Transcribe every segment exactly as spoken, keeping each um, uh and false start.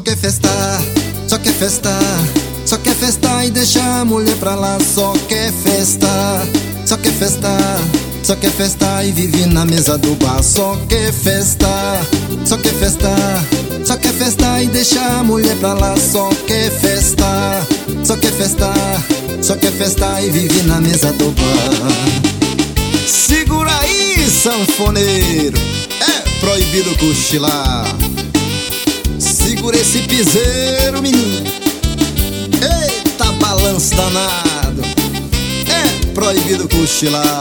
quer festar, só quer festar, só quer festar e deixar a mulher pra lá. Só quer festar, só quer festar, só quer festar e vive na mesa do bar. Só quer festar, só quer festar, só quer festar e deixar a mulher pra lá. Só quer festar, só quer festar, só quer festar e vive na mesa do bar. Segura aí, sanfoneiro, é proibido cochilar. Segura esse piseiro, menino, eita balanço danado, é proibido cochilar.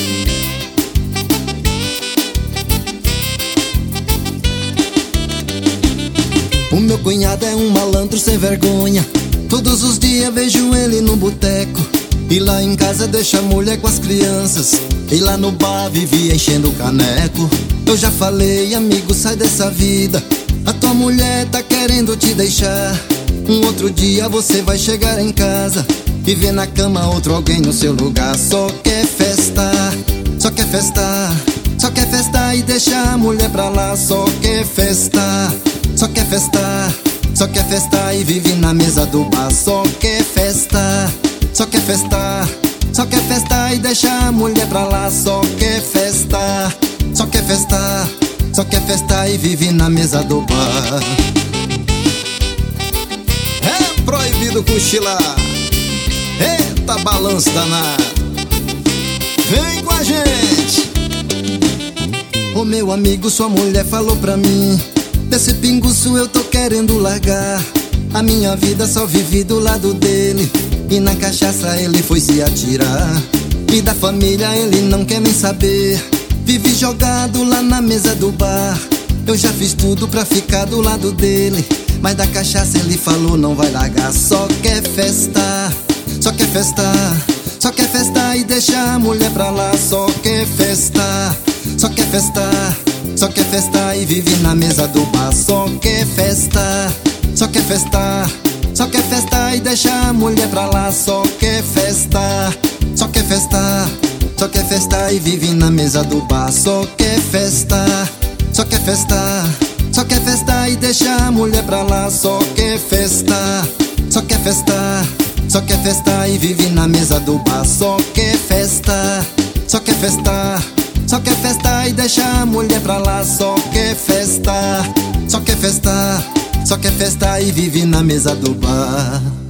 O meu cunhado é um malandro sem vergonha, todos os dias vejo ele no boteco. E lá em casa deixa a mulher com as crianças, e lá no bar vive enchendo o caneco. Eu já falei, amigo, sai dessa vida, a tua mulher tá querendo te deixar. Um outro dia você vai chegar em casa e ver na cama outro alguém no seu lugar. Só quer festar, só quer festar, só quer festar e deixar a mulher pra lá. Só quer festar, só quer festar, só quer festar e vive na mesa do bar. Só quer festar, só quer festar, só quer festar e deixar a mulher pra lá. Só quer festar, só quer festar, só quer festar e vive na mesa do bar. É proibido cochilar, eita balanço danado, vem com a gente. Ô meu amigo, sua mulher falou pra mim, desse pinguço eu tô querendo largar. A minha vida só vivi do lado dele, e na cachaça ele foi se atirar. E da família ele não quer nem saber, vive jogado lá na mesa do bar. Eu já fiz tudo pra ficar do lado dele, mas da cachaça ele falou não vai largar. Só quer festar, só quer festar, só quer festar e deixar a mulher pra lá. Só quer festar, só quer festar, só quer festar e vive na mesa do bar. Só quer festar, só quer festar, só quer festar e deixar a mulher pra lá. Só quer festar, só quer festar, só quer festar e vive na mesa do bar. Só quer festar, só quer festar, só quer festar e deixar a mulher pra lá. Só quer festar, só quer festar, só quer festar e vive na mesa do bar. Só quer festar, só quer festar, só quer festar e deixar a mulher pra lá. Só quer festar, só quer festar, só quer festar e vive na mesa do bar.